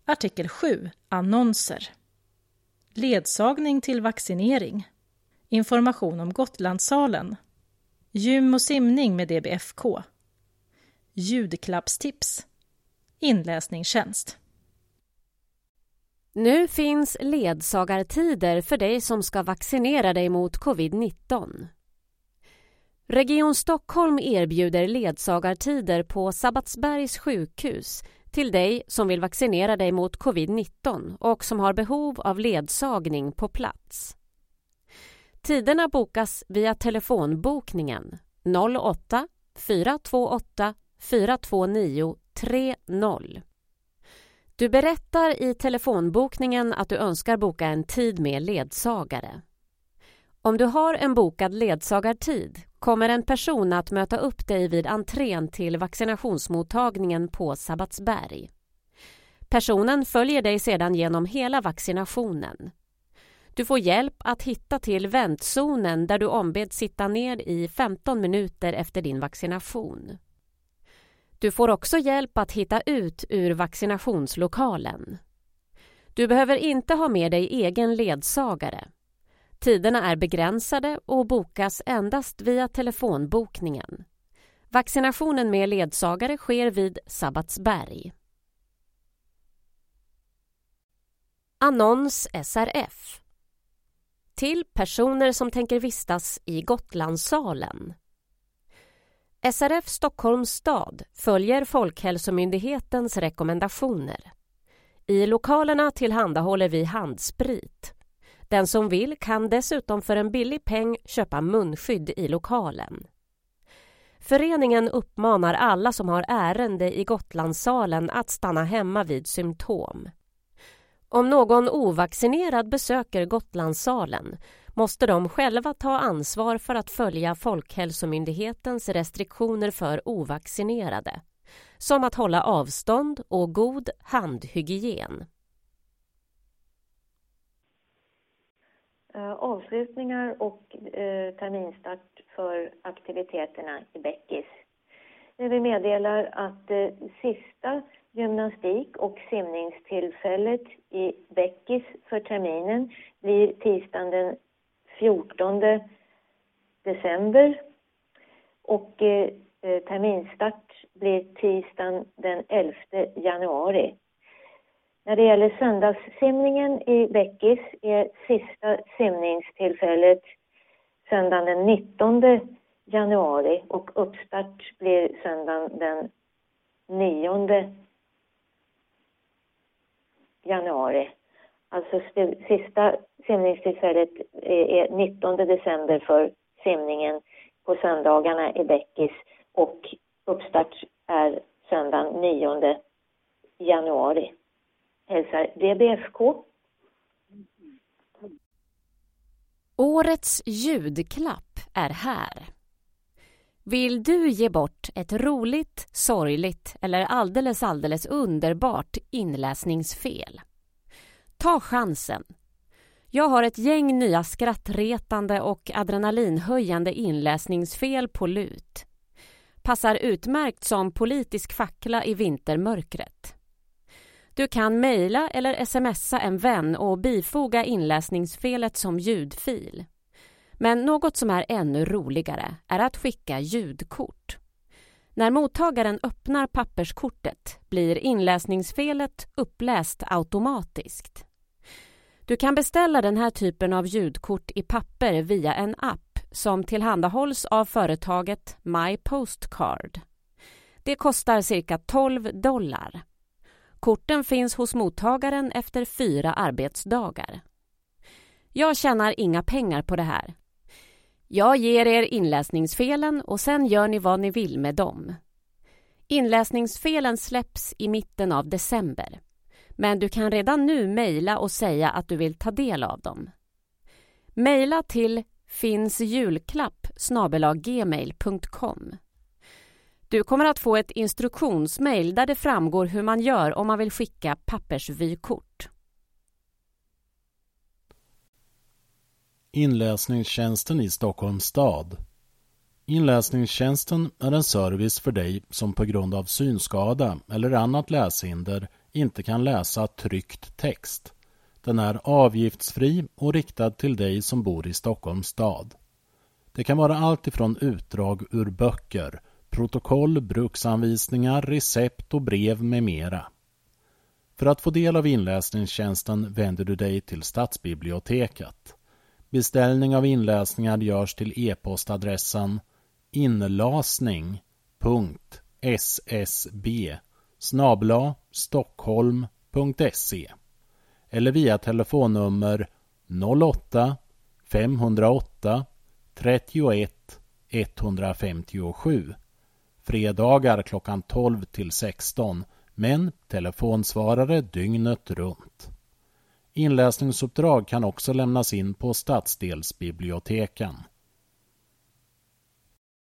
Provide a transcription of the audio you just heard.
Artikel 7. Annonser. Ledsagning till vaccinering. Information om Gotlandssalen. Gym och simning med DBFK. Ljudklappstips. Inläsningstjänst. Nu finns ledsagartider för dig som ska vaccinera dig mot covid-19. Region Stockholm erbjuder ledsagartider på Sabbatsbergs sjukhus till dig som vill vaccinera dig mot covid-19 och som har behov av ledsagning på plats. Tiderna bokas via telefonbokningen 08 428 429 30. Du berättar i telefonbokningen att du önskar boka en tid med ledsagare. Om du har en bokad ledsagartid kommer en person att möta upp dig vid entrén till vaccinationsmottagningen på Sabbatsberg. Personen följer dig sedan genom hela vaccinationen. Du får hjälp att hitta till väntzonen där du ombeds sitta ner i 15 minuter efter din vaccination. Du får också hjälp att hitta ut ur vaccinationslokalen. Du behöver inte ha med dig egen ledsagare. Tiderna är begränsade och bokas endast via telefonbokningen. Vaccinationen med ledsagare sker vid Sabbatsberg. Annons SRF. Till personer som tänker vistas i Gotlandssalen. SRF Stockholms stad följer Folkhälsomyndighetens rekommendationer. I lokalerna tillhandahåller vi handsprit. Den som vill kan dessutom för en billig peng köpa munskydd i lokalen. Föreningen uppmanar alla som har ärende i Gotlandssalen att stanna hemma vid symptom. Om någon ovaccinerad besöker Gotlandssalen måste de själva ta ansvar för att följa Folkhälsomyndighetens restriktioner för ovaccinerade, som att hålla avstånd och god handhygien. Avslutningar och terminstart för aktiviteterna i Bäckis. Vi meddelar att sista gymnastik- och simningstillfället i Bäckis för terminen blir tisdagen den 14 december och terminstart blir tisdagen den 11 januari. När det gäller söndagssimningen i Bäckis är sista simningstillfället söndagen den 19 januari och uppstart blir söndagen den 9 januari. Alltså sista simningstillfället är 19 december för simningen på söndagarna i Bäckis och uppstart är söndagen 9 januari. Hälsar DBFK. Årets ljudklapp är här. Vill du ge bort ett roligt, sorgligt eller alldeles underbart inläsningsfel? Ta chansen. Jag har ett gäng nya skrattretande och adrenalinhöjande inläsningsfel på lut. Passar utmärkt som politisk fackla i vintermörkret. Du kan mejla eller smsa en vän och bifoga inläsningsfelet som ljudfil. Men något som är ännu roligare är att skicka ljudkort. När mottagaren öppnar papperskortet blir inläsningsfelet uppläst automatiskt. Du kan beställa den här typen av ljudkort i papper via en app som tillhandahålls av företaget My Postcard. Det kostar cirka $12. Korten finns hos mottagaren efter 4 arbetsdagar. Jag tjänar inga pengar på det här. Jag ger er inläsningsfelen och sen gör ni vad ni vill med dem. Inläsningsfelen släpps i mitten av december. Men du kan redan nu mejla och säga att du vill ta del av dem. Mejla till finsjulklapp@gmail.com. Du kommer att få ett instruktionsmejl där det framgår hur man gör om man vill skicka pappersvykort. Inläsningstjänsten i Stockholms stad. Inläsningstjänsten är en service för dig som på grund av synskada eller annat läshinder inte kan läsa tryckt text. Den är avgiftsfri och riktad till dig som bor i Stockholms stad. Det kan vara allt ifrån utdrag ur böcker, protokoll, bruksanvisningar, recept och brev med mera. För att få del av inläsningstjänsten vänder du dig till Stadsbiblioteket. Beställning av inläsningar görs till e-postadressen inlasning.ssb@stockholm.se eller via telefonnummer 08 508 31 157. Fredagar klockan 12 till 16, men telefonsvarare dygnet runt. Inläsningsuppdrag kan också lämnas in på stadsdelsbiblioteken.